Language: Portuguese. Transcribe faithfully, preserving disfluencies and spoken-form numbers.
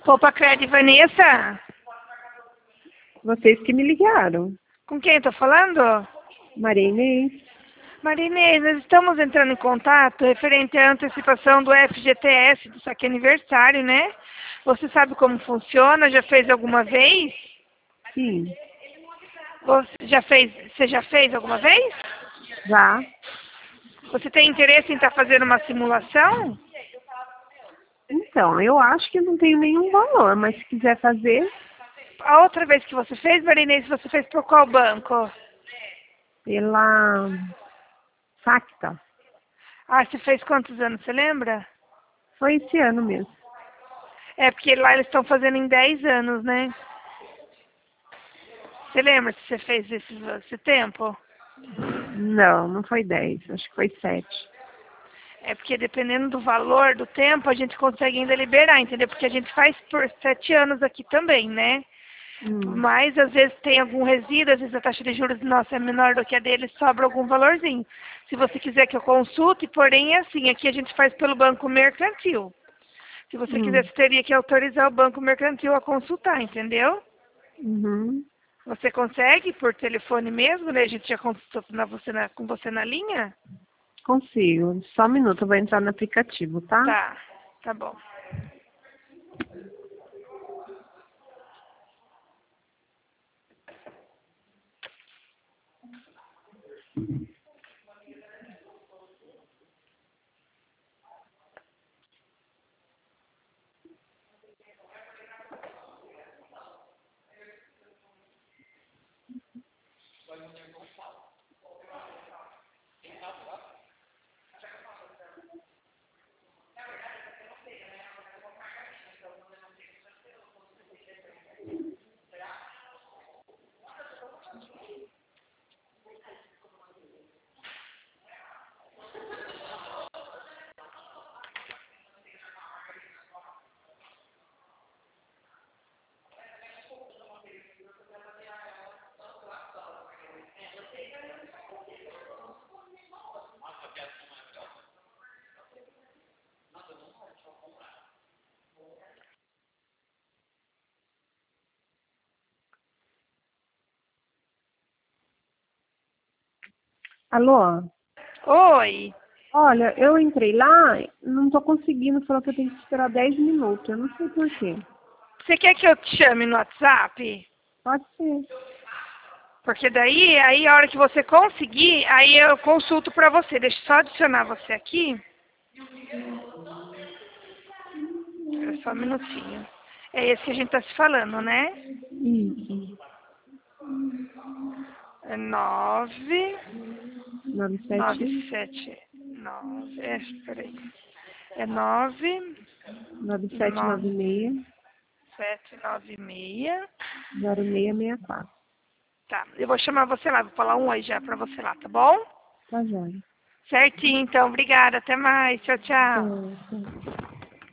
Poupa Cred, Vanessa? Vocês que me ligaram. Com quem eu tô falando? Maria Inês. Maria Inês, nós estamos entrando em contato referente à antecipação do F G T S, do saque aniversário, né? Você sabe como funciona? Já fez alguma vez? Sim. Você já fez, você já fez alguma vez? Já. Você tem interesse em estar fazendo uma simulação? Então, eu acho que não tem nenhum valor, mas se quiser fazer, A outra vez que você fez, Maria Inês, você fez por qual banco? pela Facta. Ah, você fez quantos anos, você lembra? Foi esse ano mesmo. É porque lá eles estão fazendo em dez anos, né? Você lembra se você fez esse, esse tempo? Não, não foi dez, acho que foi sete. É porque dependendo do valor do tempo, a gente consegue ainda liberar, entendeu? Porque a gente faz por sete anos aqui também, né? Hum. Mas às vezes tem algum resíduo, às vezes a taxa de juros nossa é menor do que a deles, sobra algum valorzinho. Se você quiser que eu consulte, porém é assim, aqui a gente faz pelo banco mercantil. Se você Hum. quiser, você teria que autorizar o banco mercantil a consultar, entendeu? Uhum. Você consegue por telefone mesmo, né? A gente já consultou na você na, com você na linha? Consigo. Só um minuto, eu vou entrar no aplicativo, tá? Tá, tá bom. Alô? Oi, Olha, eu entrei lá, não tô conseguindo, falou que eu tenho que esperar dez minutos, eu não sei por quê. você quer que eu te chame no WhatsApp? Pode ser. Porque daí, aí a hora que você conseguir, aí eu consulto pra você. Deixa eu só adicionar você aqui. Espera só um minutinho. É esse que a gente tá se falando, né? Isso. É nove, nove nove, sete sete, nove, é, peraí. É nove, nove sete nove nove, seis sete, nove, seis. zero seis seis quatro. Tá, eu vou chamar você lá, vou falar um oi já pra você lá, tá bom? Tá joia. Certinho, então. Obrigada. Até mais. Tchau, tchau. Tá, tá.